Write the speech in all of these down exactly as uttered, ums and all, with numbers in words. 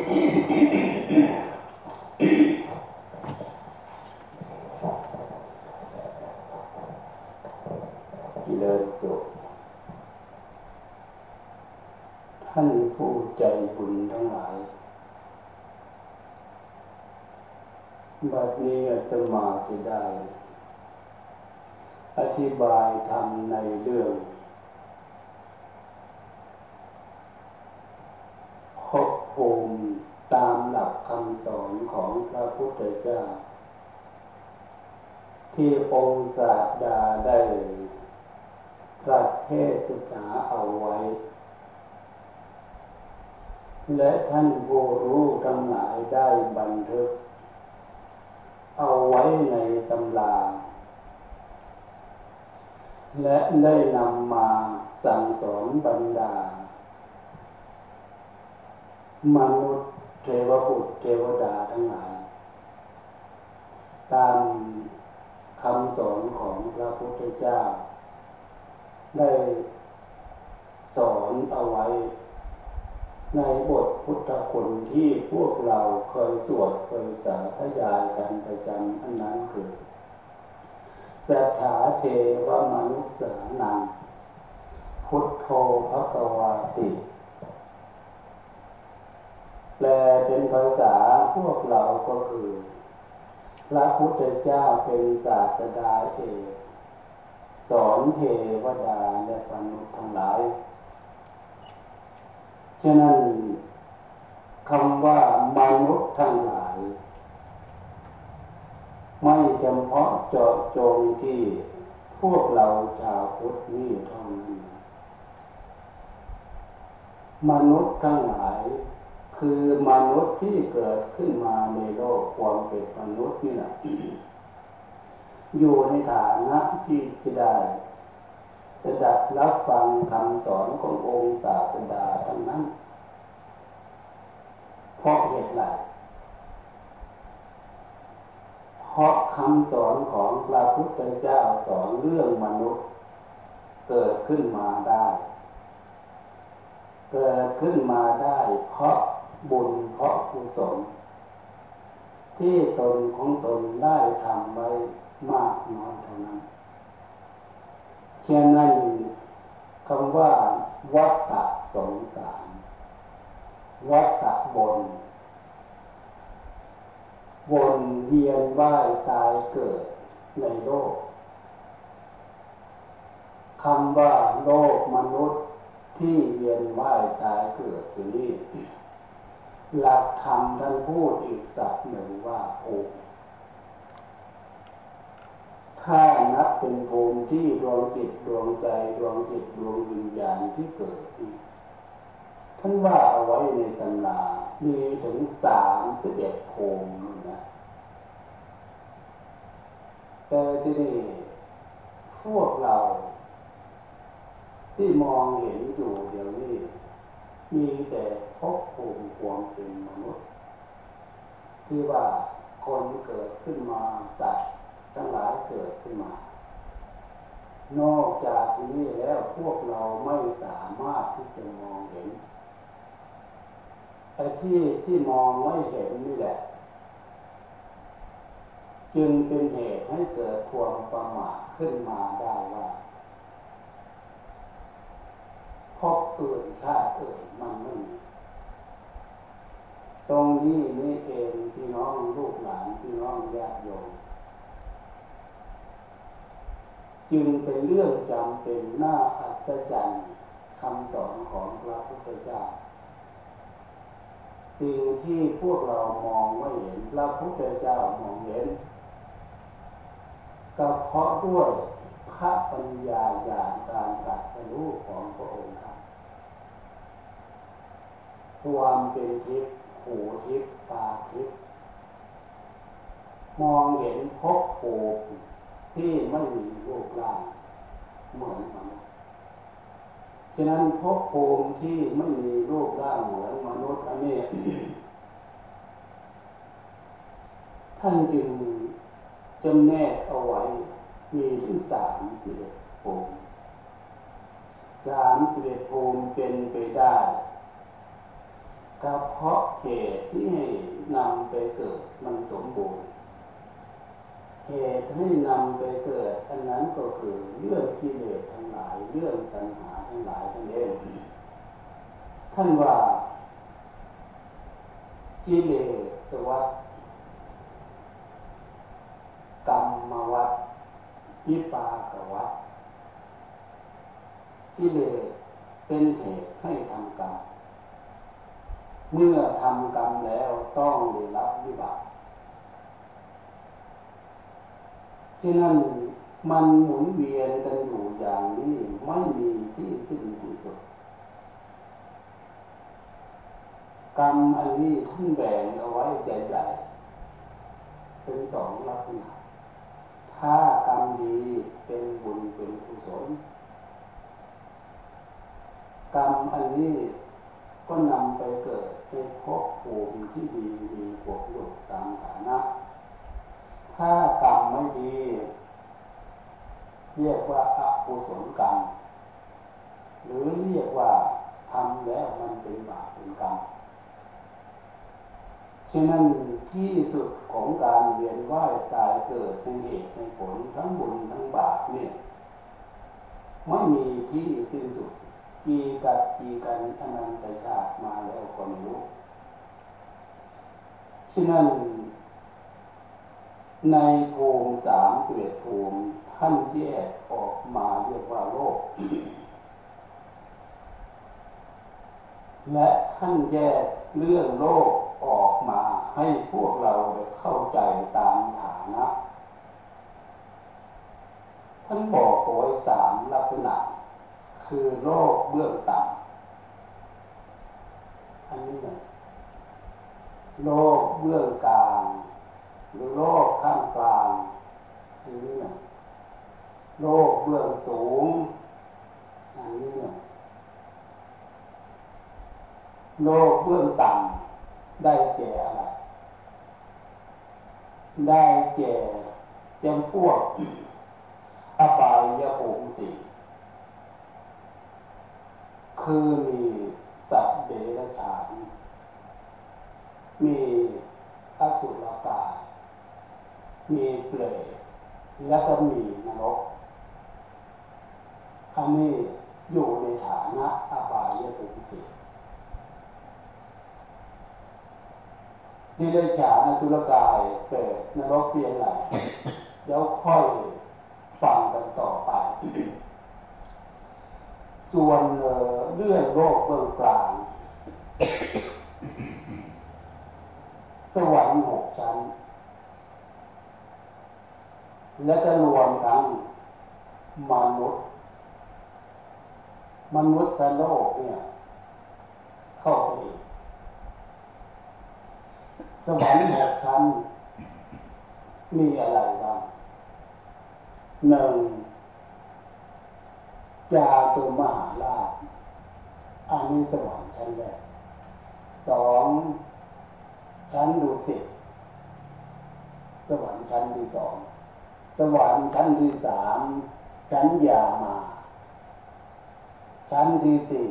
เจริญสุขท่านผู้ใจบุญทั้งหลายบัดนี้อาตมาจะได้อธิบายธรรมในเรื่องภพภูมิตามหลักคำสอนของพระพุทธเจ้าที่องค์ศาสดาได้ตรัสเทศนาเอาไว้และท่านผู้รู้ทั้งหลายได้บันทึกเอาไว้ในตำราและได้นำมาสั่งสอนบรรดามนุษย์เทวบุตรเทวดาทั้งหลายตามคำสอนของพระพุทธเจ้าได้สอนเอาไว้ในบทพุทธคุณที่พวกเราเคยสวดเคยสาธยายกันประจำอันนั้นคือสัทธาเทวมนุษสานังพุทโธภควาติแปลเป็นภาษาพวกเราก็คือพระพุทธเจ้าเป็นศาสดาเอกสอนเทวดาและมนุษย์ทั้งหลายฉะนั้นคำว่ามนุษย์ทั้งหลายไม่จำเพาะเจาะจงที่พวกเราชาวพุทธนี่เท่านั้นมนุษย์ทั้งหลายคือมนุษย์ที่เกิดขึ้นมาในโลกความเป็นมนุษย์นี่แหละอยู่ในฐานะที่จะได้จะดับรับฟังคำสอนขององค์ศาสดาทั้งนั้นเพราะเหตุไรเพราะคำสอนของพระพุทธเจ้าสอนเรื่องมนุษย์เกิดขึ้นมาได้เกิดขึ้นมาได้เพราะบุญเพราะกุศลที่ตนของตนได้ทำไว้มากน้อยเท่านั้นเช่นนั้นคำว่าวัฏฏะสงสารวัฏฏะวนวนเวียนว่ายตายเกิดในโลกคำว่าโลกมนุษย์ที่เวียนว่ายตายเกิดอยู่นี่หลักธรรมท่านพูดอีกศัพท์หนึ่งว่าภูมิถ้านับเป็นภูมิที่ดวงจิตดวงใจดวงจิตดวงวิญญาณที่เกิดท่านว่าเอาไว้ในตำรามีถึงสามสิบเอ็ดภูมินะแต่ที่นี่พวกเราที่มองเห็นอยู่เดี๋ยวนี้มีแต่ภพภูมิความเป็นมนุษย์ที่ว่าคนเกิดขึ้นมาสัตว์ทั้งหลายเกิดขึ้นมานอกจากนี้แล้วพวกเราไม่สามารถที่จะมองเห็นไอ้ที่ที่มองไม่เห็นนี่แหละจึงเป็นเหตุให้เกิดความประมาทขึ้นมาได้ว่าพบอื่นชาติอื่นมันไม่มีตรงนี้นี่เองพี่น้องลูกหลานพี่น้องญาติโยมจึงเป็นเรื่องจำเป็นน่าอัศจรรย์คำสอนของพระพุทธเจ้าสิ่งที่พวกเรามองไม่เห็นพระพุทธเจ้ามองเห็นก็เพราะด้วยพระปัญญาญาณการตรัสรู้ของพระองค์ท่านความเป็นทิพย์หูทิพย์ตาทิพย์มองเห็นภพภูมิที่ไม่มีรูปร่างเหมือนมนุษย์ฉะนั้นภพภูมิที่ไม่มีรูปร่างเหมือนมนุษย์อันนี้ ท่านจึงจำแนกเอาไว้มีถึงสามสิบเอ็ดภูมิสามสิบเอ็ดภูมิเป็นไปได้ก็เพราะเหตุที่ให้นำไปเกิดมันสมบูรณ์เหตุให้นำไปเกิดอันนั้นก็คือเรื่องกิเลสทั้งหลายเรื่องตัณหาทั้งหลายทั้งเองท่านว่ากิเลสวัฏกรรมวัฏวิปากวัฏกิเลสเป็นเหตุให้ทำกรรมเมื่อทำกรรมแล้วต้องได้รับวิบากฉะนั้นมันหมุนเวียนกันอยู่อย่างนี้ไม่มีที่สิ้นที่สุดกรรมอันนี้ท่านแบ่งเอาไว้ใหญ่ๆเป็นสองลักษณะถ้ากรรมดีเป็นบุญเป็นกุศลกรรมอันนี้ก็นำไปเกิดในภพภูมิที่ดีมีพวกโลกตามฐานะถ้ากรรมไม่ดีเรียกว่าอกุศลกรรมหรือเรียกว่าทำแล้วมันเป็นบาปเป็นกรรมฉะนั้นที่สุดของการเวียนว่ายตายเกิดในเหตุในผลทั้งบุญทั้งบาปเนี่ยไม่มีที่สิ้นสุดกีกัดกีกันอนันตชาติมาแล้วก็ไม่รู้ฉะนั้นในภูมิสามสิบเอ็ดภูมิท่านแยกออกมาเรียกว่าโลกและท่านแยกเรื่องโลกออกมาให้พวกเราได้เข้าใจตามฐานะท่านบอกเอาไว้สามลักษณะคือโลกเบื้องต่ำอันนี้นะโลกเบื้องกลางหรือโลกข้างกลางอันนี้นะโลกเบื้องสูงอันนี้นะโลกเบื้องต่ำได้แก่อะไรได้แก่จำพวกอบายภูมิสี่คือมีสัตว์เดรัจฉานมีอสุรกายมีเปรตแล้วก็มีนรกอันนี้อยู่ในฐานะอบายภูมิสี่เดรัจฉานอสุรกายเปรตนรกเพียงไรแล้วค่อยฟังกันต่อไปส่วนเรื่องโลกเบื้องกลางสวรรค์หกชั้นและจะรวมทั้งมนุษย์มนุษย์และโลกเนี่ยเข้าไปอีกสวรรค์หกชั้นมีอะไรบ้างหนึ่งจาตุมหาราชอันนี้สวรรค์ชั้นแรกสองชั้นดุสิตสวรรค์ชั้นที่สองสวรรค์ชั้นที่สามชั้นยามาชั้นที่สี่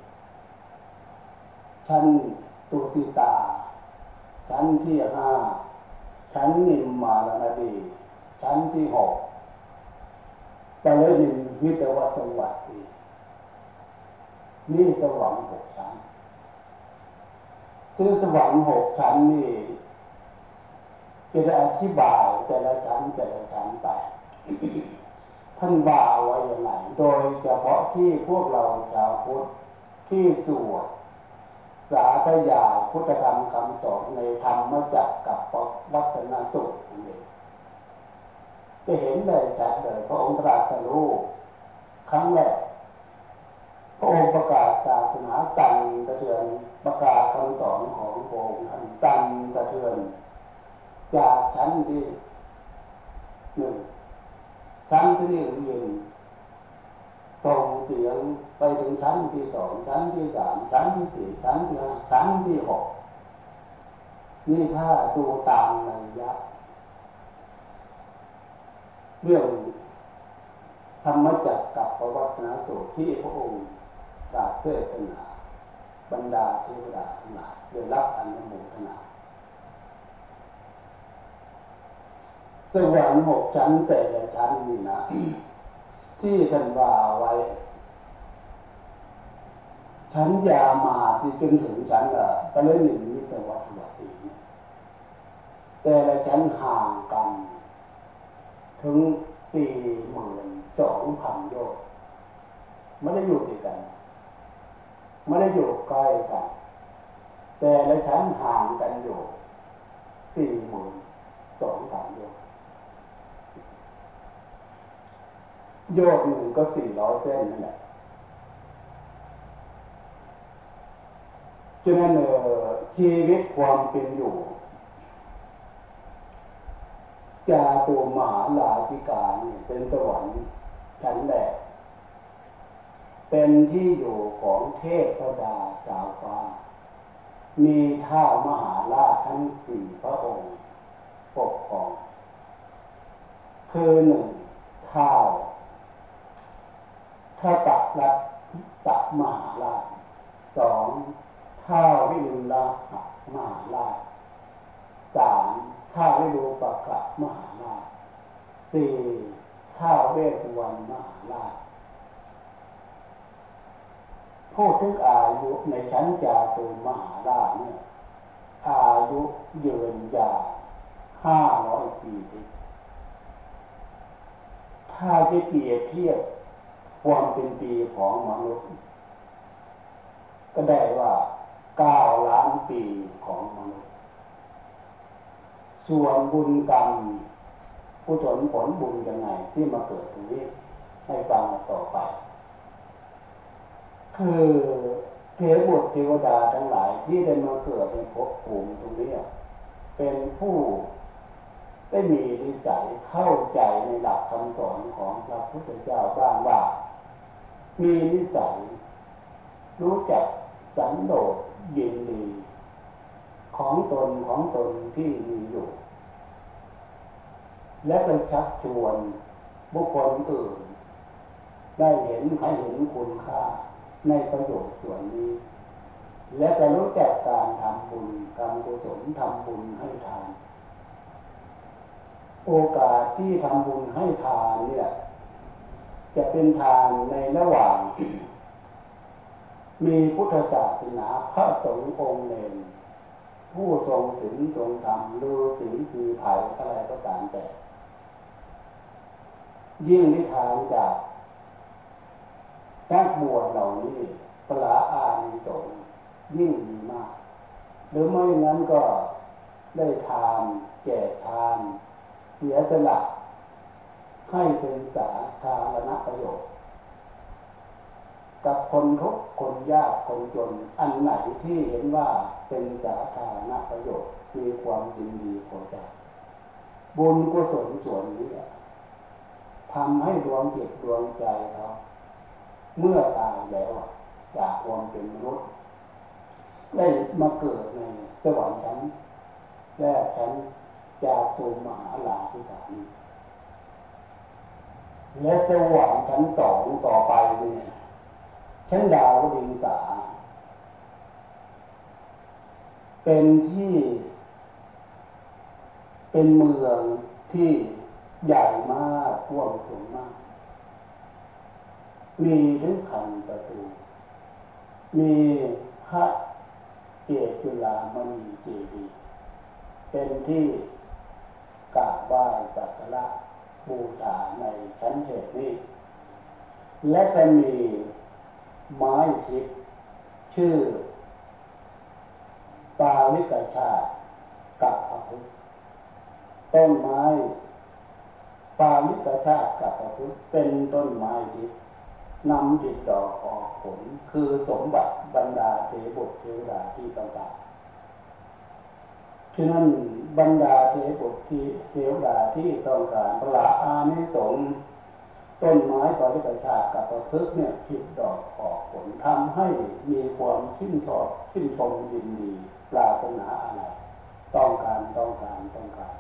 ชั้นตุติตาชั้นที่ห้าชั้นนิมมานดีชั้นที่หกแต่ละหนึ่งมิตรวสวัสดีนี่สวรรค์หกชั้นคือสวรรค์หกชั้นนี่จะได้อธิบายแต่ละชั้นแต่ละชั้นไป ท่านว่าไว้อย่างไรโดยเฉพาะที่พวกเราชาวพุทธที่สวดสาธยายพุทธธรรมคำสอนในธรรมจักรกับวัฒนสูตรนั่นเองจะเห็นได้ชัดเลยพระองค์ตรัสรู้ครั้งแรกพระองค์ประกาศศาสนาสั่นสะเทือนประกาศคำสอนของพระองค์อันสั่นสะเทือนจากชั้นที่หนึ่งชั้นที่เรียนส่งเสียงไปถึงชั้นที่สองชั้นที่สามชั้นที่สี่ชั้นที่ห้าชั้นที่หกนี่ถ้าดูตามระยะเรื่องธรรมจักรกับวัฒนสูตรที่พระองค์ตรัสเทศนาบรรดาเทวดาทั้งหลายได้รับอนุโมทนาสวรรค์หกชั้นแต่ละชั้นนี่นะ ที่ท่านว่าไว้ชั้นยามาที่จนถึงชั้นละตะเลหนึ่งมิตรวัตถุวัตถีแต่ละชั้นห่างกันถึงสี่หมื่นสองพันโยชน์ไม่ได้อยู่ติดกันไม่ได้อยู่ใกล้กันแต่ละชั้นห่างกันอยู่สี่หมื่นสองพันโยชน์โยชน์หนึ่งก็สี่ร้อยเส้นนั่นแหละฉะนั้นเอ่อชีวิตความเป็นอยู่จาตุมหาราชิกาเนี่ยเป็นสวรรค์ชั้นแรกเป็นที่อยู่ของเทพดาดาวฟ้ามีท้าวมหาราชทั้งสี่พระองค์ปกครองคือหนึ่งท้าวท้าวตักรัตตักมหาราชสองท้าววิรุฬมหาราชสามท้าววิรูปักขมหาราชสี่ท้าวเวสสุวรรณมหาราชพูดถึงอายุในชั้นจาตุมหาราชเนี่ยอายุยืนยาวห้าร้อยปีถ้าจะเปรียบเทียบความเป็นปีของมนุษย์ก็ได้ว่าเก้าล้านปีของมนุษย์ส่วนบุญกรรมกุศลผลบุญยังไงที่มาเกิดตรงนี้ให้ฟังต่อไปคือเทพบุตรเทวดาทั้งหลายที่ได้มาเกิดในภพภูมิตรงนี้เป็นผู้ได้มีนิสัยเข้าใจในหลักคำสอนของพระพุทธเจ้าบ้างว่ามีนิสัยรู้จักสันโดษยินดีของตนของตนที่มีอยู่และไปชักชวนบุคคลอื่นได้เห็นให้เห็นคุณค่าในประโยชน์ส่วนนี้และจะรู้จักการทำบุญทำกุศลทำบุญให้ทานโอกาสที่ทำบุญให้ทานเนี่ยจะเป็นทานในระหว่างมีพุทธศาสนาพระสงฆ์องค์หนึ่งผู้ทรงศีลทรงธรรมฤาษีสีไผ่อะไรก็ตามแต่ยิ่งได้ทานจากนักบวชเหล่านี้ปราอานิสงส์ยิ่งดีมากหรือไม่งั้นก็ได้ทานแจกทานเสียสละให้เป็นสาธารณประโยชน์กับคนทุกข์คนยากคนจนอันไหนที่เห็นว่าเป็นสาธารณประโยชน์มีความยินดีพอใจบุญกุศลส่วนนี้ทำให้ดวงจิตดวงใจเขาเมื่อตายแล้วจากความเป็นมนุษย์ได้มาเกิดในสวรรค์ชั้นแรกชั้นจาตุมหาราชิกานี้และสวรรค์ชั้นสองต่อไปเนี่ยชั้นดาวดึงสาเป็นที่เป็นเมืองที่ใหญ่มากกว้างขวางมากมีถึงพันประตูมีพระเจตุลามณีเจดีย์เป็นที่กราบไหว้สักการะบูชาในชั้นเทพนี้และจะมีไม้ทิพย์ชื่อปาลิกชาติกับพระพุทธต้นไม้ปาลิกชาติกับพระพุทธเป็นต้นไม้ทิพย์นำติดดอกออกผลคือสมบัติบรรดาเทพบุตรเทวดาที่ต้องการฉะนั้นบรรดาเทพบุตรที่เทวดาที่ต้องการปราอานิสงส์ต้นไม้ปาลิกชาติกับพระพุทธเนี่ยติดดอกออกผลทำให้มีความชื่นชอบชื่นชมยินดีปรารถนาอะไรต้องการต้องการต้องการ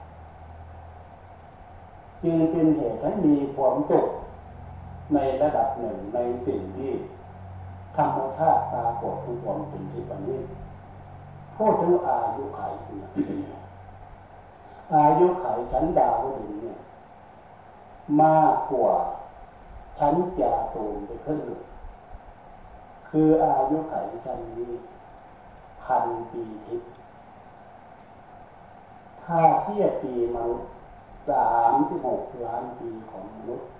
จึงเป็นเหตุให้มีความสุขในระดับหนึ่งในสิ่งที่ธรรมชาติปรากฏทุกความเป็นที่ปณิธพูดถึงอายุไขนะอายุไขชั้นดาวดึงส์เนี่ยมากกว่าชั้นจาตูมไปขึ้นคืออายุไขชั้นนี้พันปีทิพย์ถ้าเทียบปีมนุษย์สามสิบหกล้านปีของมนุษย์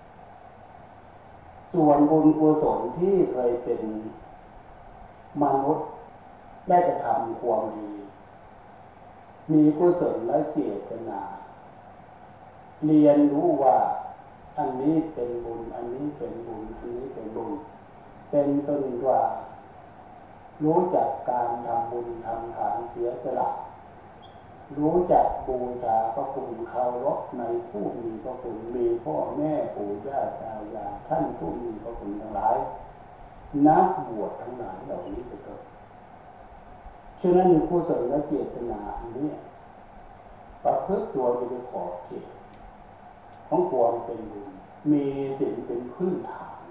ส่วนบุญกุศลที่เคยเป็นมนุษย์ได้กระทำความดีมีกุศลและเจตนาเรียนรู้ว่าอันนี้เป็นบุญอันนี้เป็นบุญอันนี้เป็นบุญเป็นต้นว่ารู้จักการทำบุญทำทานเสียสละรู้จักบูชาพระคุณเคารพในผู้มีพระคุณมีพ่อแม่ปู่ย่าตายายท่านผู้มีพระคุณทั้งหลายนักบวชทั้งหลายเหล่านี้เป็นต้นฉะนั้นกุศลและเจตนาอันนี้ประพฤติตัวอยู่ในขอบเขตของความเป็นบุญมีสิ่งเป็นพื้นฐาน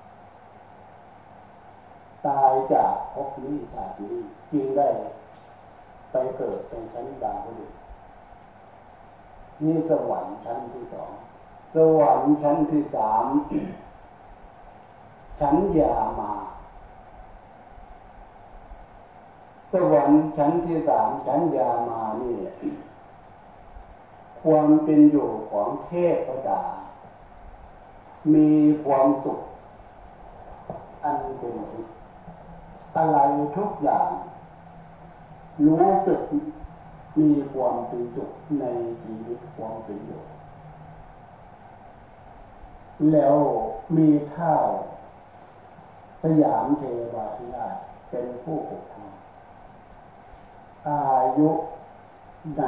ตายจากภพนี้ชาตินี้จึงได้ไปเกิดเป็นชั้นดาวดึงส์นี่สวรรค์ชั้นที่สองสวรรค์ชั้นที่สาม ชั้นยามาสวรรค์ชั้นที่สามชั้นยามานี่ความเป็นอยู่ของเทพดามีความสุขอันเป็นทิพย์อะไรทุกอย่างรู้สึกมีความเป็นสุขในชีวิตความเป็นอยู่แล้วมีเท้าสยามเทวาธิราชเป็นผู้ปกครองอายุใน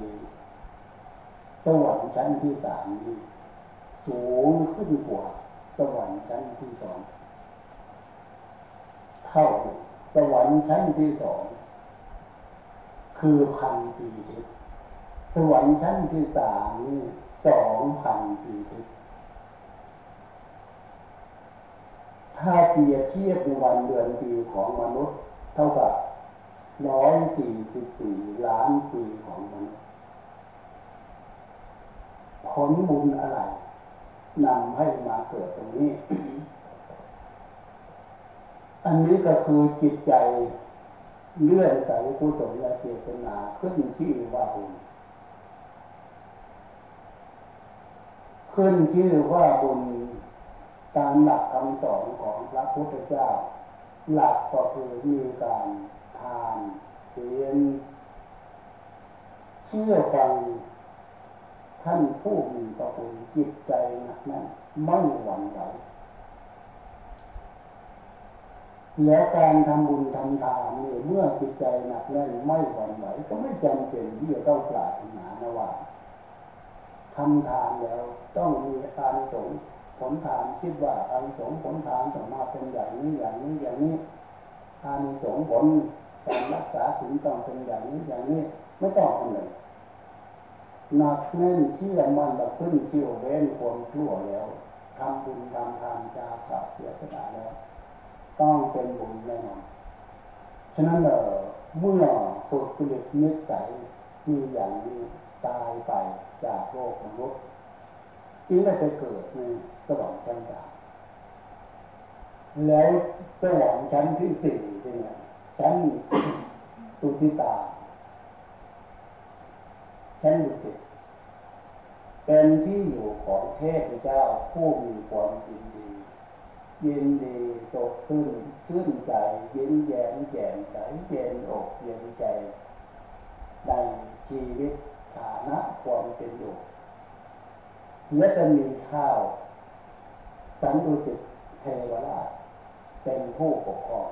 สวรรค์ชั้นที่สามนี้สูงขึ้นกว่าสวรรค์ชั้นที่สองเท่าสวรรค์ชั้นที่สองคือพันปีทิพย์สวรรค์ชั้นที่สามนี่สองพันปีทิพย์ถ้าเปรียบเทียบในวันเดือนปีของมนุษย์เท่ากับร้อยสี่สิบสี่ล้านปีของมนุษย์ผลบุญอะไรนำให้มาเกิดตรงนี้ อันนี้ก็คือจิตใจเลื่อนใสกุศลและเจตนาขึ้นชื่อว่าบุญขึ้นชื่อว่าบุญตามหลักคำสอนของพระพุทธเจ้าหลักก็คือมีการทานศีลเชื่อฟังท่านผู้มีพระคุณจิตใจหนักแน่นไม่หวั่นไหวแล้วการทำบุญทำทานนี่เมื่อจิตใจหนักแน่นไม่หวั่นไหวก็ไม่จำเป็นที่จะต้องปรารถนานะว่าทำทานแล้วต้องมีอานิสงส์ผลทานคิดว่าอานิสงส์ผลทานต้องมาเป็นอย่างนี้อย่างนี้อย่างนี้อานิสงส์ผลการรักษาศีลต้องเป็นอย่างนี้อย่างนี้ไม่ต้องเลยหนักแน่นเชื่อมั่นแบบขึ้นเชี่ยวเว้นความชั่วแล้วทำบุญทำทานจาขาดเสียสละแล้วต้องเป็นบุญแน่นอนฉะนั้นเเมื่อสุดจริตนิสัยมีอย่างนี้ตายไปจากโลกมนุษย์จึงได้ไปเกิดในสวรรค์ชั้นดาวแล้วสวรรค์ชั้นที่สี่เนี่ยชั้นตุติตาชั้นดุสิตเป็นที่อยู่ของเทพเจ้าผู้มีความยินดียินดีสดชื่นชื่นใจยิ้มแย้มแจ่มใสเย็นอกเย็นใจในชีวิตฐานะความเป็นอยู่และจะมีข้าวสันตุสิตเทวราชเป็นผู้ปกครอง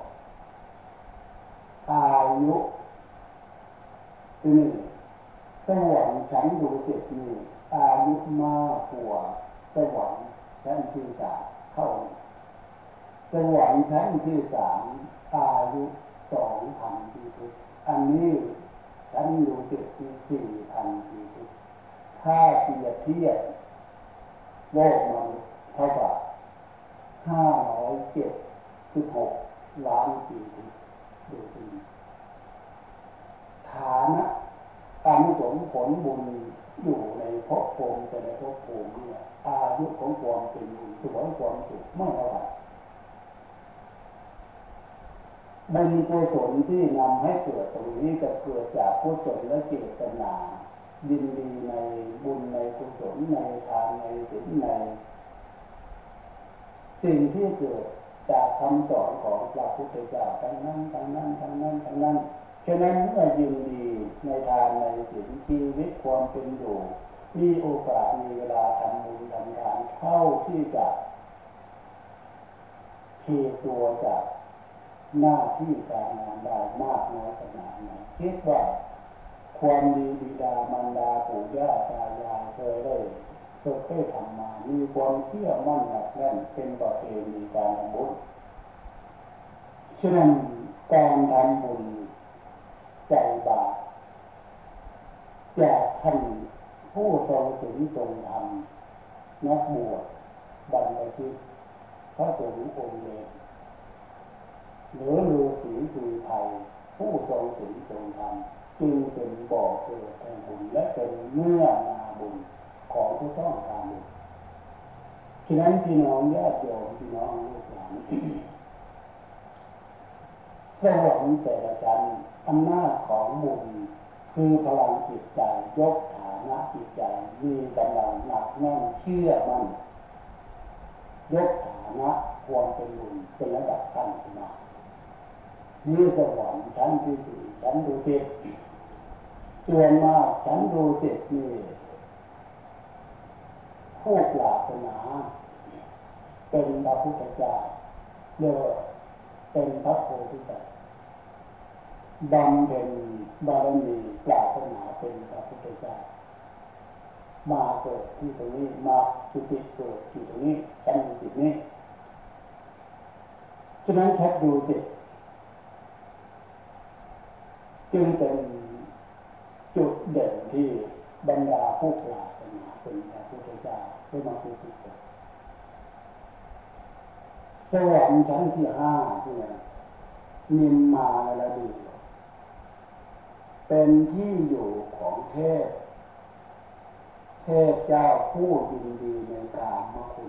อายุนี่สวรรค์ชั้นดุสิตนี่อายุมากกว่าสวรรค์ชั้นที่สามเท่าสวรรค์ชั้นที่สามอายุสองพันปีทิพย์อันนี้ชั้นดุสิตที่สี่พันปีทิพย์ถ้าเปรียบเทียบโลกมนุษย์เท่ากับห้าร้อยเจ็ดสิบหกล้านปีดูสิฐานะอานุสงส์ผลบุญอยู่ในภพภูมิแต่ในภพภูมิเนี่ยอายุของความเป็นอยู่สวยความสุขไม่เท่าไหร่บุญกุศลที่นำให้เกิดตรงนี้จะเกิดจากกุศลและเจตนายินดีในบุญในกุศลในทานในศีลในสิ่งที่เกิดจากคำสอนของพระพุทธเจ้าทั้งนั้นทั้งนั้นทั้งนั้นทั้งนั้นฉะนั้นเมื่อยินดีในทานในศีลชีวิตความเป็นอยู่มีโอกาสมีเวลาทำบุญทำทานเท่าที่จะเทตัวจากหน้าที่การงานได้มากน้อยขนาดไหนคิดว่าความดีบิดามารดาปู่ย่าตายายเคยได้เคยได้ทำมามีความเชื่อมั่นหนักแน่นเป็นประเพณีการทำบุญฉะนั้นการทำบุญใจบาปจากท่านผู้ทรงศีลทรงธรรมนักบวชบรรพชิตพระสงฆ์องค์เล็กหรือฤาษีสีไทยผู้ทรงศีลทรงธรรมจึงเป็นบ่อเกิดแห่งบุญและเป็นเนื้อนาบุญของผู้ต้องการบุญฉะนั้นพี่น้องญาติโยมพี่น้องลูกหลานสวรรค์แต่ละชั้นอำนาจของบุญคือพลังจิตใจยกฐานะจิตใจมีกำลังหนักแน่นเชื่อมั่นยกฐานะความเป็นบุญเป็นระดับขั้นขึ้นมานี่สวรรค์ชั้นที่สี่ชั้นดุสิตส่วนมากชั้นดุสิตนี่ผู้ปรารถนาเป็นพระพุทธเจ้าเรียกว่าเป็นพระโพธิสัตว์บำเพ็ญบารมีปรารถนาเป็นพระพุทธเจ้ามาเกิดที่ตรงนี้มาจุติเกิดที่ตรงนี้ชั้นดุสิตนี้ฉะนั้นชั้นดุสิตจึงเป็นจุดเด่นที่บรรดาผู้ปรารถนาเป็นพระพุทธเจ้าได้มาจุติเกิดสวรรค์ชั้นที่ห้าเนี่ยนิมมาลดีเป็นที่อยู่ของเทพเทพเจ้าผู้ยินดีในกามคุณ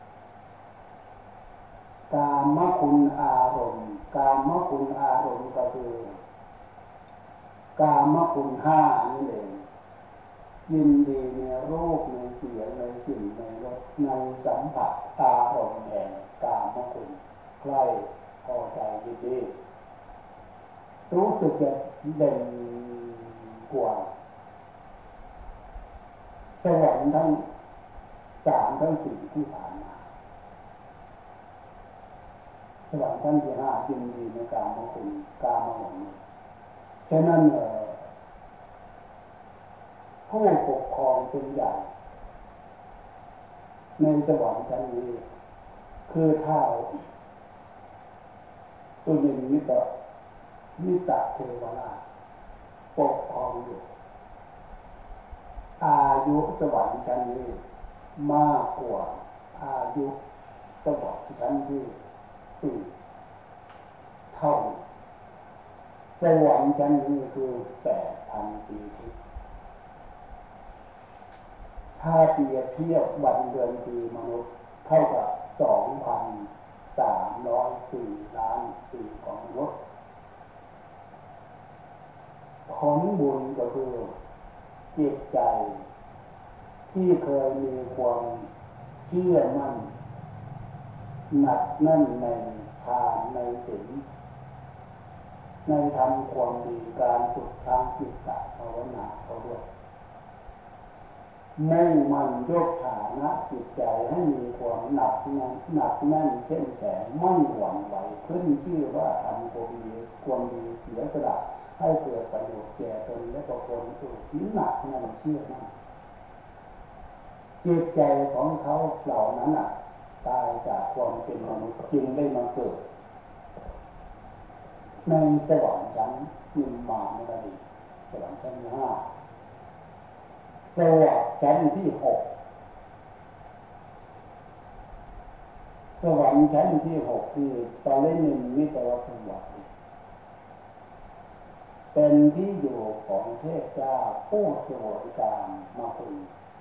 กามคุณอารมณ์กามคุณอารมณ์ก็คือกามคุณห้านี่เองยินดีในรูปในเสียงในกลิ่นในรสในสัมผัสอารมณ์แห่งกามคุณใกล้พอใจยินดีรู้สึกจะเด่นกว่าสวรรค์ทั้งสามทั้งสี่ที่ผ่านมาสวรรค์ทั้งที่ห้ายินดีในกามคุณกามหลงฉะนั้นผู้ปกครองเป็นใหญ่ในสวรรค์ชั้นนี้คือท้าวตุลินนิตะนิตะเทวราชปกครองอยู่อายุสวรรค์ชั้นนี้มากกว่าอายุสวรรค์ชั้นที่สี่เท่าสวรรค์ชั้นนี้คือแปดพันปีทิพย์ถ้าเปรียบเทียบวันเดือนปีมนุษย์เท่ากับสองพันสามร้อยสี่ล้านปีของมนุษย์ผลบุญก็คือจิตใจที่เคยมีความเชื่อมั่นหนักแน่นในทานในศีลในทำความดีการฝึกทางจิตตภาวนาเขาด้วยมุ่งมั่นยกฐานะจิตใจให้มีความหนักแน่นหนักแน่นเข้มแข็งไม่หวั่นไหวขึ้นชื่อว่าทำความดีความดีเสียสละให้เกิดประโยชน์แก่ตนและบุคคลอื่นนี้หนักแน่นเชื่อมั่นจิตใจของเขาเหล่านั้นอ่ะตายจากความเป็นมนุษย์จึงได้มาเกิดในสวรรค์ชั้นนิมมานลดีสวรรค์ชั้นที่ห้าสวรรค์ชั้นที่หกสสวรรค์ชั้นที่หกที่ตอนเล่นหนึ่งมิตรวัฏสวรรค์เป็นที่อยู่ของเทพเจ้าผู้สวยกามมคุณ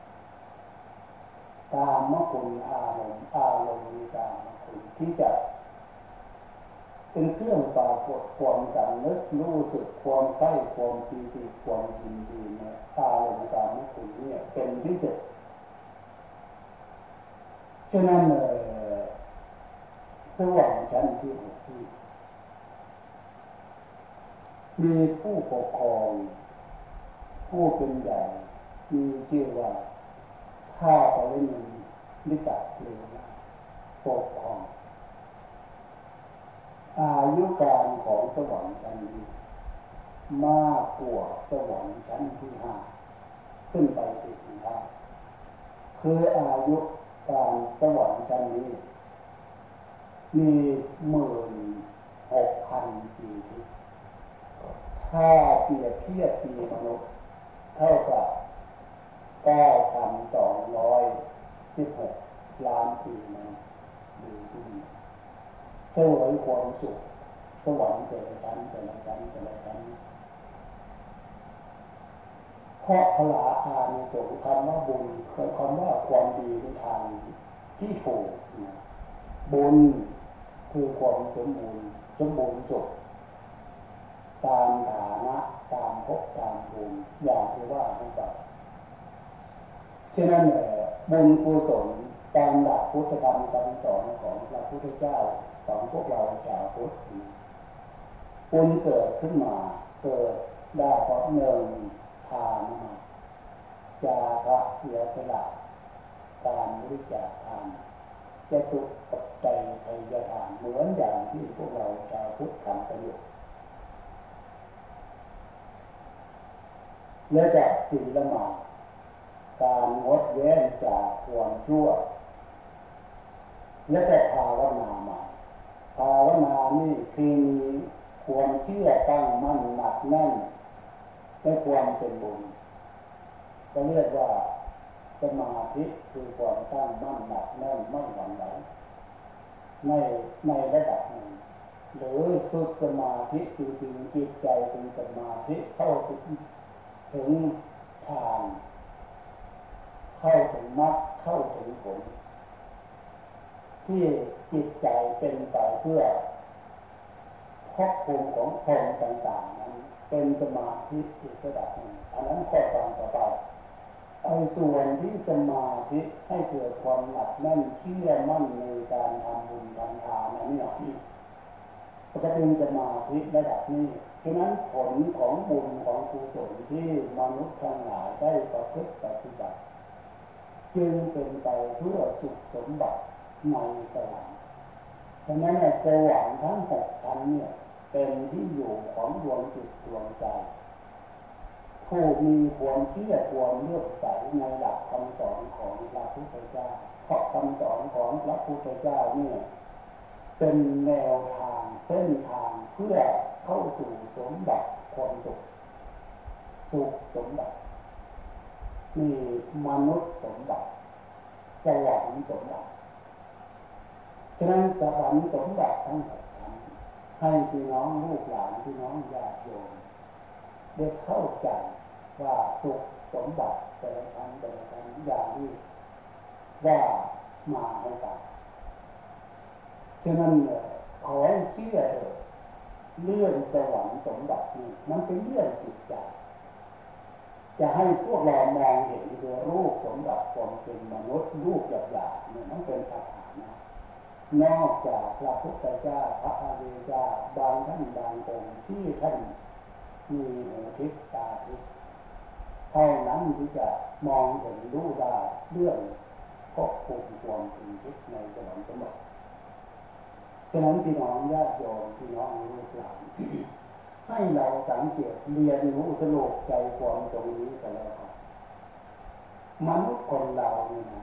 กามมคุณอารมณ์อารมณ์มีกามมคุณที่จะเป็นเครื่องปรากฏความสำนึกรู้สึกความใกล้ความปีติความยินดีในอารมณ์กามมคุณเนี่ยเป็นที่สุดฉะนั้นสวรรค์ชั้นที่หกที่มีผู้ปกครองผู้เป็นใหญ่มีชื่อว่าข้าพเจ้านิจักเลนะปกครองอายุการของสวรรค์ชั้นนี้มากกว่าสวรรค์ชั้นที่ห้าขึ้นไปอีกนะครับคืออายุการสวรรค์ชั้นนี้มีหมื่นหกพันปีทิศถ้าเปรียบเทียบปีมนุษย์เท่ากับเก้าพันสองร้อยสิบหกล้านปีนะดูดีเสวยความสุขสวรรค์แต่ละชั้นแต่ละชั้นแต่ละชั้นเพราะพละอานิสงส์คำว่าบุญคือคำว่าความดีในทางที่ถูกนะบุญคือความสมบูรณ์สมบูรณ์สุขตามฐานะตามภพตามภูมิอย่างที่ว่าให้ฟังฉะนั้นแหละบุญกุศลตามหลักพุทธธรรมคำสอนของพระพุทธเจ้าของพวกเราชาวพุทธบุญเกิดขึ้นมาเกิดได้เพราะหนึ่งทานมาจาระเสียสละการบริจาคทานจะตุปัจจัยไทยทานเหมือนอย่างที่พวกเราชาวพุทธทำกันอยู่และจากศีลมาการงดเว้นจากความชั่วและแต่ภาวนามาภาวนานี่คือมีความเชื่อตั้งมั่นหนักแน่นในความเป็นบุญก็เรียกว่าสมาธิคือความตั้งมั่นหนักแน่นไม่หวั่นไหวในในระดับหนึ่งหรือฝึกสมาธิจริงๆจิตใจเป็นสมาธิเข้าถึงถึงฌานเข้าถึงมรรคเข้าถึงผลที่จิตใจเป็นไปเพื่อภพภูมิของพรหมต่างๆนั้นเป็นสมาธิอีกระดับหนึ่งอันนั้นก็ตามต่อไปไอ้ส่วนที่สมาธิให้เกิดความหนักแน่นเชื่อมั่นในการทำบุญทำทานนั้นนี่ก็จะเป็นสมาธิระดับนี้ฉะนั้นผลของบุญของกุศลที่มนุษย์ทั้งหลายได้ประพฤติปฏิบัติจึงเป็นไปเพื่อสุขสมบัติในสวรรค์ฉะนั้นสวรรค์ทั้งหกชั้นเนี่ยเป็นที่อยู่ของดวงจิตดวงใจผู้มีความเชื่อความเลื่อมใสในหลักคำสอนของพระพุทธเจ้าเพราะคำสอนของพระพุทธเจ้าเนี่ยเป็นแนวทางเส้นทางเพื่อเข้าสู่สมบัติความสุขสุขสมบัติมีมนุษย์สมบัติสวรรค์สมบัติฉะนั้นสวรรค์สมบัติทั้งหกชั้นให้พี่น้องลูกหลานพี่น้องญาติโยมได้เข้าใจว่าสุขสมบัติแต่ละชั้นแต่ละชั้นอย่างนี้ว่ามาให้ฟังฉะนั้นขอให้เชื่อเถอะเรื่องสวรรค์สมบัตินี่มันเป็นเรื่องจิตใจจะให้พวกเรามองเห็นโดยรูปสมบัติความเป็นมนุษย์รูปหยาบๆเนี่ยมันเป็นสถานะนอกจากพระพุทธเจ้าพระอริยเจ้าบางท่านบางองค์ที่ท่านมีหูทิพย์ตาทิพย์เท่านั้นที่จะมองเห็นรู้ได้เรื่องภพภูมิความเป็นทิพย์ในสวรรค์สมบัติฉะนั้นพี่น้องญาติโยมพี่น้องลูกหลานให้เราสังเกตเรียนรู้สโลกใจความตรงนี้กันแล้วครับมนุษย์คนเราเนี่ยนะ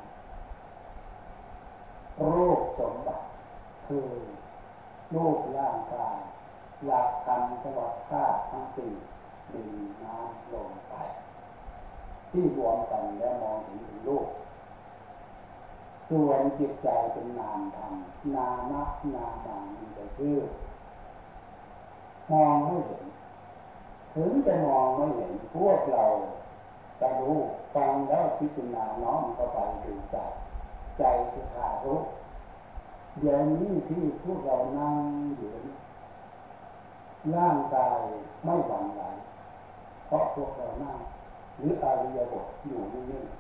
รูปสมบัติคือรูปร่างกายหลักธรรมสวัสดิ์ธาตุทั้งสี่ดินน้ำลมไฟที่รวมกันแล้วมองเห็นรูปส่วนจิตใจเป็นนามธรรมนามะนามบังมีแต่ชื่อมองไม่เห็นถึงจะมองไม่เห็นพวกเราจะรู้ฟังแล้วพิจารณาน้อมเข้าไปดูใจใจคือธาตุรู้เดี๋ยวนี้ที่พวกเรานั่งอยู่ร่างกายไม่หวั่นไหวเพราะพวกเรานั่งหรืออริยบทอยู่นิ่ง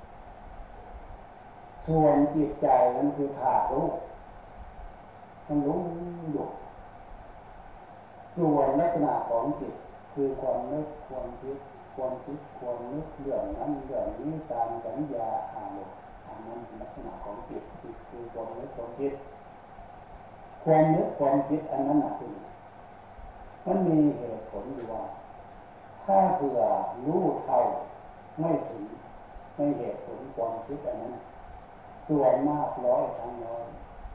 ๆส่วนจิตใจนั้นคือธาตุรู้มันรู้อยู่ส่วนลักษณะของจิตคือความนึกความคิดความคิดความนึกเรื่องนั้นเรื่องนี้ตามสัญญาอารมณ์อันนั้นเป็นลักษณะของจิตคือความนึกความคิดความนึกความคิดอันนั้นน่ะคือมันมีเหตุผลอยู่ว่าถ้าเผื่อรู้เท่าไม่ถึงไม่เหตุผลความคิดอันนั้นส่วนมากร้อยทั้งร้อย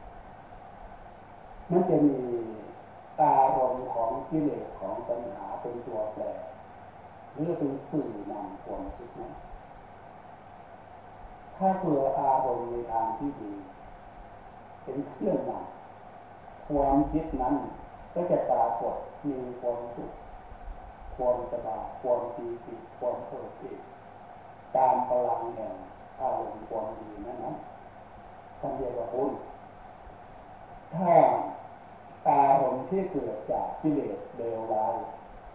มันจะมีอารมณ์ของกิเลสของปัญหาเป็นตัวแปรหรือเป็นสื่อนำความคิดนั้นถ้าเผื่ออารมณ์ในทางที่ดีเป็นเครื่องนำความคิดนั้นก็จะปรากฏมีความสุขความสบายความปีติความเอิบอิ่มตามพลังแห่งอารมณ์ความดีนั้นนั้นท่านเรียกว่าบุญถ้าอารมณ์ที่เกิดจากกิเลสเลวร้าย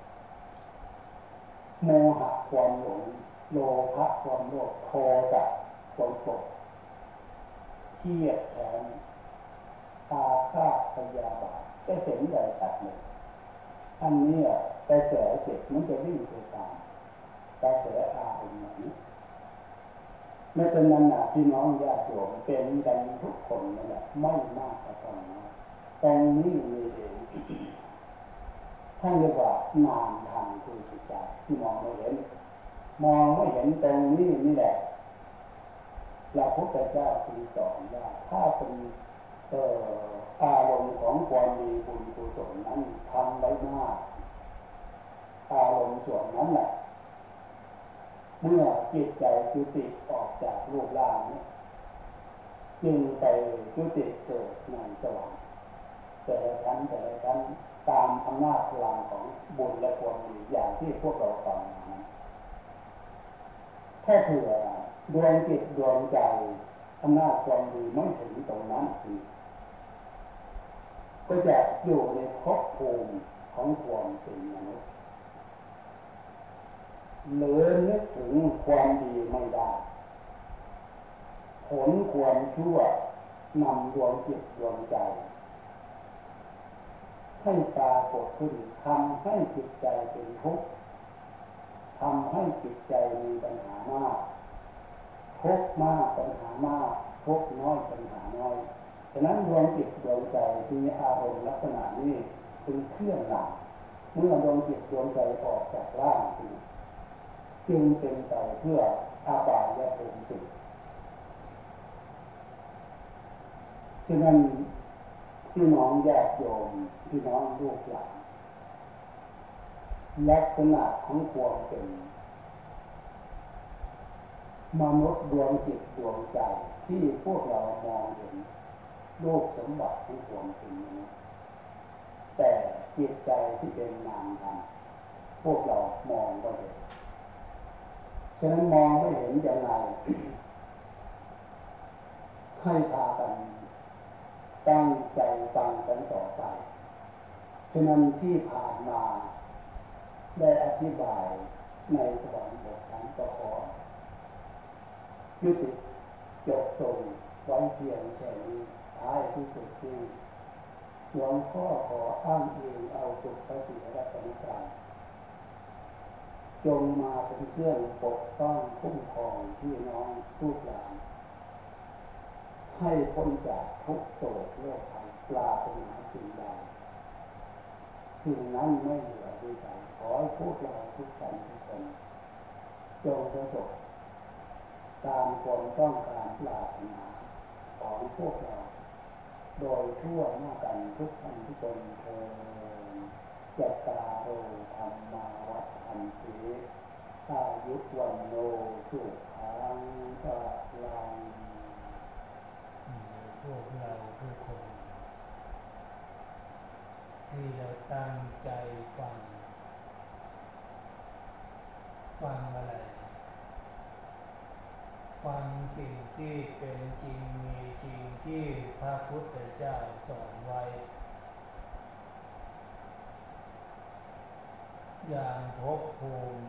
โมหะความหลงโลภะความโลภโทสะความโกรธเครียดแค้นอาฆาตพยาบาทจะเห็นใหญ่ตัดเลยอันนี้กระแสจิตมันจะวิ่งไปตามกระแสอารมณ์นี้ไม่เป็นนั้นนะพี่น้องญาติโยมเป็นกันทุกคนนั่นแหละไม่มากก็ต้องน้อยตรงนี้มีเองท่านเรียกว่านามธรรมคือจิตใจที่มองไม่เห็นมองไม่เห็นตรงนี้นี่แหละพระพุทธเจ้าทรงสอนว่าถ้าเป็นเอ่ออารมณ์ของความดีบุญกุศลนั้นทำไว้มากอารมณ์ส่วนนั้นแหละเมื่อจิตใจจุติออกจากรูปร่างนี้จึงไปจุติเกิดในสวรรค์แต่ละชั้นแต่ละชั้นตามอำนาจพลังของบุญและความดีอย่างที่พวกเราฟังมาถ้าเผื่อดวงจิตดวงใจอำนาจความดีไม่ถึงตรงนั้นก็จะอยู่ในภพภูมิของความเป็นมนุษย์หรือนึกถึงความดีไม่ได้ผลความชั่วนำดวงจิตดวงใจให้ปรากฏขึ้นทำให้จิตใจเป็นทุกข์ทำให้จิตใจมีปัญหามากทุกข์มากปัญหามากทุกข์น้อยปัญหาน้อยฉะนั้นดวงจิตดวงใจมีอารมณ์ลักษณะนี้เป็นเครื่องหลักเมื่อดวงจิตดวงใจออกจากร่างจึงเป็นไปเพื่ออาบายและภูมิสุขฉะนั้นพี่น้องญาติโยมพี่น้องลูกหลานลักษณะของความเป็นมนุษย์ดวงจิตดวงใจที่พวกเรามองเห็นโลกสมบัติของความเป็นมนุษย์แต่จิตใจที่เป็นนามธรรมพวกเรามองไม่เห็นฉะนั้นมองไม่เห็นอย่างไรให้พากันตั้งใจฟังกันต่อไปฉะนั้นที่ผ่านมาได้อธิบายในสวรรค์บทนั้นก็ขอยุติจบตรงไว้เพียงแค่นี้ท้ายที่สุดที่หลวงพ่อขออ้างอิงเอาสุขพระศรีรัตนตรัยจงมาเป็นเครื่องปกป้องคุ้มครองพี่น้องลูกหลานให้พ้นจากทุกโศกโรคภัยปราศนาสิ่งใดสิ่งนั้นไม่เหลือวิสัยขอให้พวกเราทุกท่านทุกคนจงประสบตามความต้องการปรารถนาของพวกเราโดยทั่วหน้ากันทุกท่านทุกคนเถิดจัตตาโรธรรมาวัฏฏันติอายุวันโนสุขังภะลังพวกเราทุกคนที่เราตั้งใจฟังฟังอะไรฟังสิ่งที่เป็นจริงมีจริงที่พระพุทธเจ้าสอนไว้อย่างภพภูมิ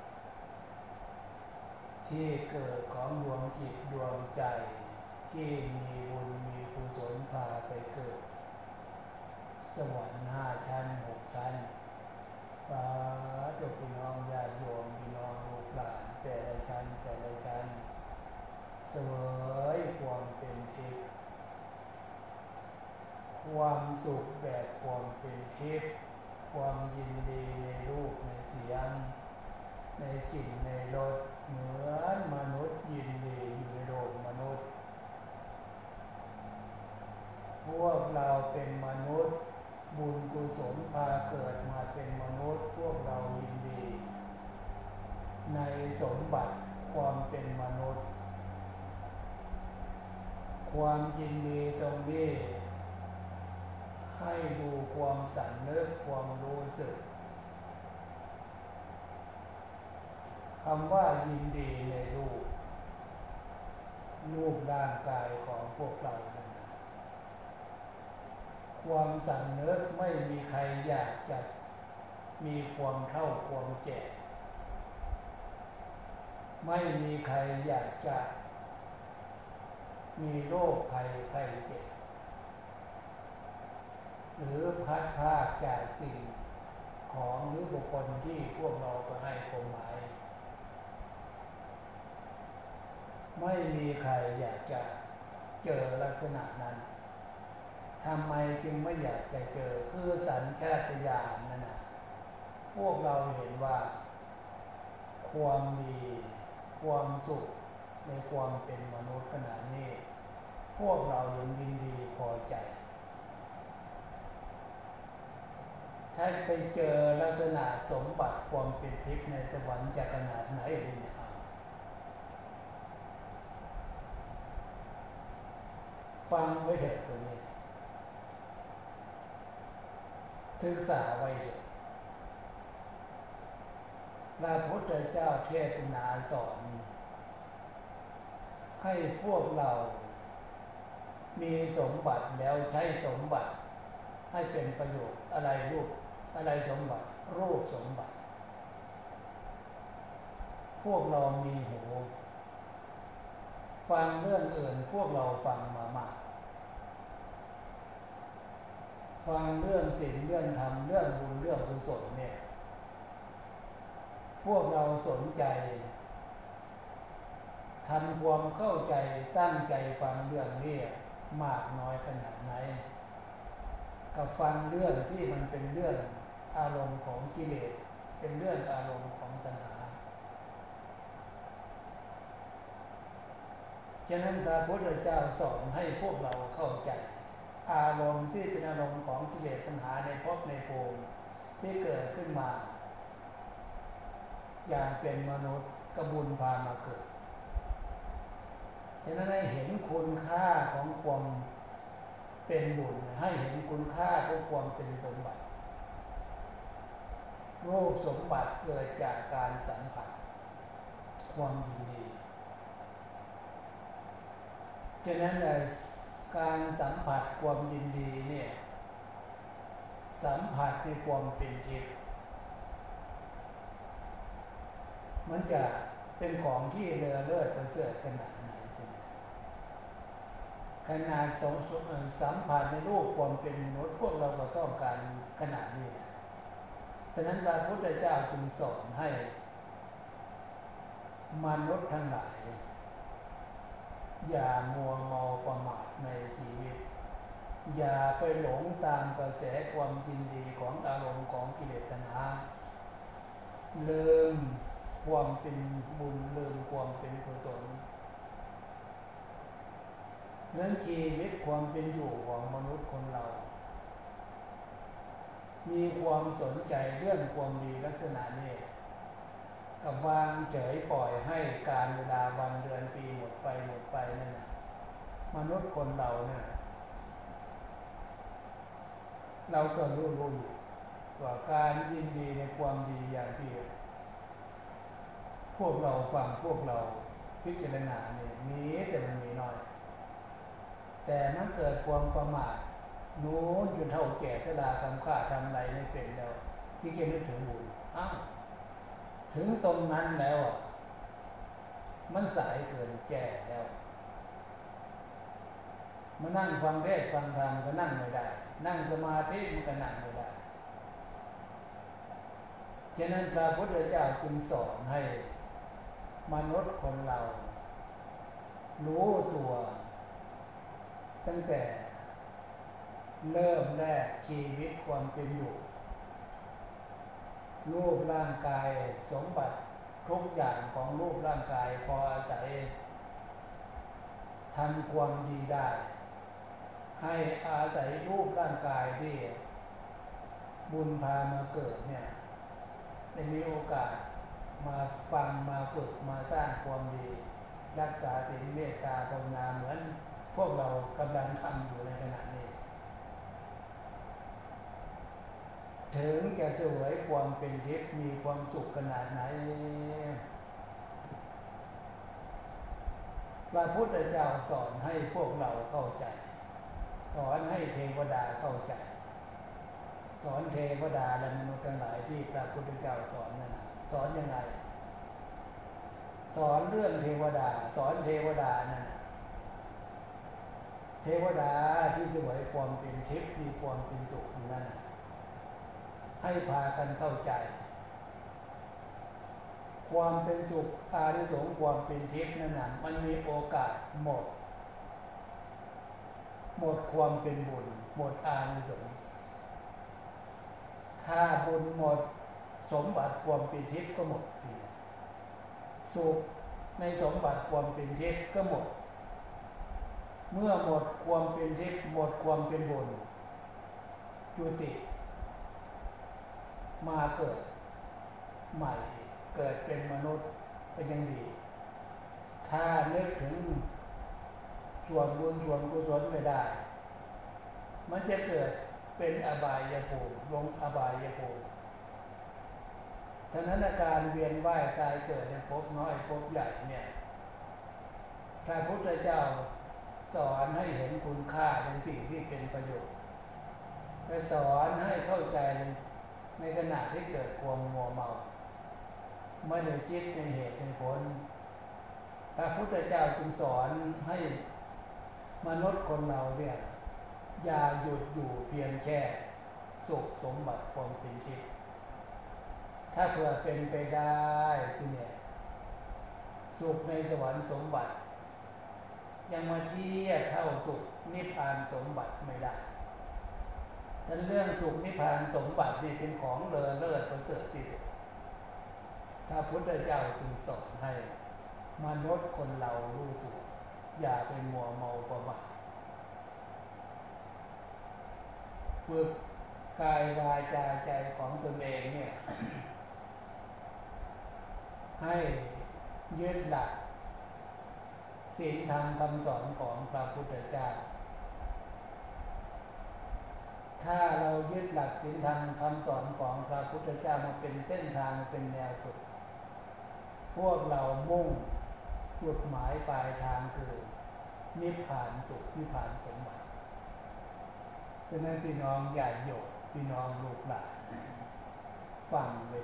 ที่เกิดของดวงจิตดวงใจที่มีบุญมีกุศลพาไปเกิดสวรรค์ห้าชั้นหกชั้นพระเจ้าพี่น้องญาติโยมพี่น้องลูกหลานแต่ละชั้นแต่ละชั้นเสวยความเป็นทิพย์ความสุขแบบความเป็นทิพย์ความยินดีในรูปในเสียงในกลิ่นในรสเหมือนมนุษย์ยินดีอยู่ในโลกมนุษย์พวกเราเป็นมนุษย์บุญกุศลพาเกิดมาเป็นมนุษย์พวกเรายินดีในสมบัติความเป็นมนุษย์ความยินดีตรงนี้ให้ดูความสำนึกความรู้สึกคำว่ายินดีในรูปรูปร่างกายของพวกเรานั้นความสำนึกไม่มีใครอยากจะมีความเท่าความแก่ไม่มีใครอยากจะมีโรคภัยไข้เจ็บหรือพัดพรากจากสิ่งของหรือบุคคลที่พวกเราก็ให้ความหมายไม่มีใครอยากจะเจอลักษณะนั้นทำไมจึงไม่อยากจะเจอคือสัญชาตญาณนั่นนะพวกเราเห็นว่าความดีความสุขในความเป็นมนุษย์ขนาดนี้พวกเรายังยินดีพอใจถ้าไปเจอลักษณะสมบัติความเป็นทิพย์ในสวรรค์จะขนาดไหนเนี่ยฟังไว้เถิดตรงนี้ศึกษาไว้เถิดพระพุทธเจ้าเทศนาสอนให้พวกเรามีสมบัติแล้วใช้สมบัติให้เป็นประโยชน์อะไรรูปอะไรสมบัติรูปสมบัติพวกเรามีหูฟังเรื่องอื่นพวกเราฟังมามากฟังเรื่องศีลเรื่องธรรมเรื่องบุญเรื่องกุศลเนี่ยพวกเราสนใจทำความเข้าใจตั้งใจฟังเรื่องนี้มากน้อยขนาดไหนกับฟังเรื่องที่มันเป็นเรื่องอารมณ์ของกิเลสเป็นเรื่องอารมณ์ของตัณหาฉะนั้นพระพุทธเจ้าสอนให้พวกเราเข้าใจอารมณ์ที่เป็นอารมณ์ของกิเลสตัณหาในภพในภูมิที่เกิดขึ้นมาอย่างเป็นมนุษย์กบุญพามาเกิดฉะนั้นให้เห็นคุณค่าของความเป็นบุญให้เห็นคุณค่าของความเป็นสมบัติรูปสมบัติเกิดจากการสัมผัสความยินดีฉะนั้นการสัมผัสความยินดีเนี่ยสัมผัสในความเป็นทิพย์มันจะเป็นของที่เลอเลิศประเสริฐขนาดไหนขนาดสัมผัสในรูปความเป็นมนุษย์พวกเราก็ต้องการขนาดนี้ฉะนั้นพระพุทธเจ้าจึงสอนให้มนุษย์ทั้งหลายอย่ามัวเมาประมาทในชีวิตอย่าไปหลงตามกระแสความยินดีของอารมณ์ของกิเลสตัณหาลืมความเป็นบุญลืมความเป็นกุศลนั้นชีวิตความเป็นอยู่ของมนุษย์คนเรามีความสนใจเรื่องความดีลักษณะนี้กับวางเฉยปล่อยให้การเวลาวันเดือนปีหมดไปหมดไปนั่นนะมนุษย์คนเราเนี่ยเราก็รู้รู้อยู่ว่าการยินดีในความดีอย่างที่พวกเราฟังพวกเราพิจารณาเนี่ยมีแต่มันมีน้อยแต่มันเกิดความประมาทนู้นจนเท่าแก่ชราทำข้าทำไรไม่เป็นแล้วที่จะนึกถึงบุญอ้าวถึงตรงนั้นแล้วมันสายเกินแก่แล้วมานั่งฟังเทศน์ฟังธรรมก็นั่งไม่ได้นั่งสมาธิมันก็นั่งไม่ได้ฉะนั้นพระพุทธเจ้าจึงสอนให้มนุษย์คนเรารู้ตัวตั้งแต่เริ่มแรกชีวิตความเป็นอยู่รูปร่างกายสมบัติทุกอย่างของรูปร่างกายพออาศัยทำความดีได้ให้อาศัยรูปร่างกายที่บุญพามาเกิดเนี่ยได้มีโอกาสมาฟังมาฝึกมาสร้างความดีรักษาศีลเมตตาภาวนาเหมือนพวกเรากำลังทำอยู่ในขณะนี้ถึงจะสวยความเป็นทิพย์มีความสุขขนาดไหนพระพุทธเจ้าสอนให้พวกเราเข้าใจสอนให้เทวดาเข้าใจสอนเทวดาและมนุษย์ทั้งหลายที่พระพุทธเจ้าสอนนั่นสอนยังไงสอนเรื่องเทวดาสอนเทวดานั่นเทวดาที่สวยความเป็นทิพย์มีความเป็นสุขนั่นให้พากันเข้าใจความเป็นสุขอานิสงส์ความเป็นทิพย์นั่นน่ะมันมีโอกาสหมดหมดความเป็นบุญหมดอานิสงส์ถ้าบุญหมดสมบัติความเป็นทิพย์ก็หมดสุขในสมบัติความเป็นทิพย์ก็หมดเมื่อหมดความเป็นทิพย์หมดความเป็นบุญจุติมาเกิดใหม่เกิดเป็นมนุษย์ก็ยังดีถ้านึกถึงส่วนบุญส่วนกุศลไม่ได้มันจะเกิดเป็นอบายภูมิลงอบายภูมิฉะนั้นอาการเวียนว่ายตายเกิดในภพน้อยภพใหญ่เนี่ยพระพุทธเจ้าสอนให้เห็นคุณค่าในสิ่งที่เป็นประโยชน์และสอนให้เข้าใจในขณะที่เกิดความมัวเมาไม่ได้คิดในเหตุในผลพระพุทธเจ้าจึงสอนให้มนุษย์คนเราเนี่ยอย่าหยุดอยู่เพียงแค่สุขสมบัติความเป็นทิพย์ถ้าเผื่อเป็นไปได้ที่เนี่ยสุขในสวรรค์สมบัติยังมาเทียบเท่าสุขนิพพานสมบัติไม่ได้ดังนั้นเรื่องสุขนิพพานสมบัตินี่เป็นของเลอเลิศประเสริฐที่สุดพระพุทธเจ้าจึงสอนให้มนุษย์คนเรารู้ตัวอย่าไปมัวเมาประมาทฝึกกายวาจาใจของตนเองเนี่ยให้ยึดหลักศีลธรรมคำสอนของพระพุทธเจ้าถ้าเรายึดหลักศีลธรรมคำสอนของพระพุทธเจ้ามาเป็นเส้นทางเป็นแนวสุดพวกเรามุ่งจุดหมายปลายทางคือนิพพานสุขนิพพานสมบัติฉะนั้นพี่น้องอย่าโยกพี่น้องลูกหลานฟังไป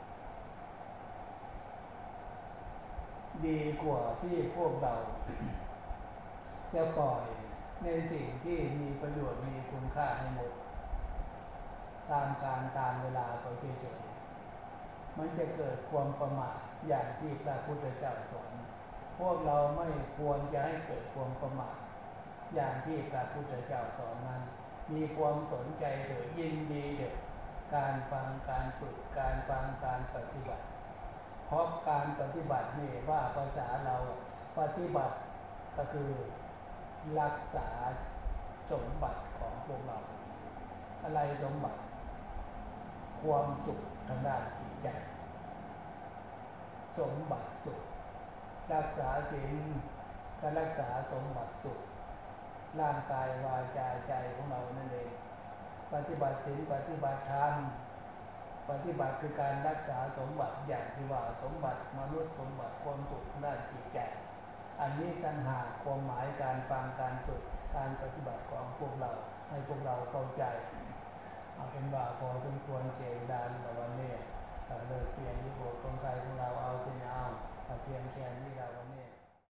ดีกว่าที่พวกเราจะปล่อยในสิ่งที่มีประโยชน์มีคุณค่าให้หมดตามการตามเวลาไปเฉยๆมันจะเกิดความประมาทอย่างที่พระพุทธเจ้าสอนพวกเราไม่ควรจะให้เกิดความประมาทอย่างที่พระพุทธเจ้าสอนนั้นมีความสนใจเถิดยินดีเถิดการฟังการฝึกการฟังการปฏิบัติเพราะการปฏิบัตินี่ว่าภาษาเราปฏิบัติก็คือรักษาสมบัติของพวกเราอะไรสมบัติความสุขทางด้านจิตใจสมบัติสุขรักษาศีลก็รักษาสมบัติสุขร่างกายวาจาใจของเรานั่นเองปฏิบัติศีลปฏิบัติธรรมปฏิบัติคือการรักษาสมบัติอย่างที่ว่าสมบัติมนุษย์สมบัติความสุขด้านจิตใจอันนี้ต่างหากความหมายการฟังการฝึกการปฏิบัติของพวกเราให้พวกเราเข้าใจเอาเป็นว่าพอสมควรเจริญดานในวันนี้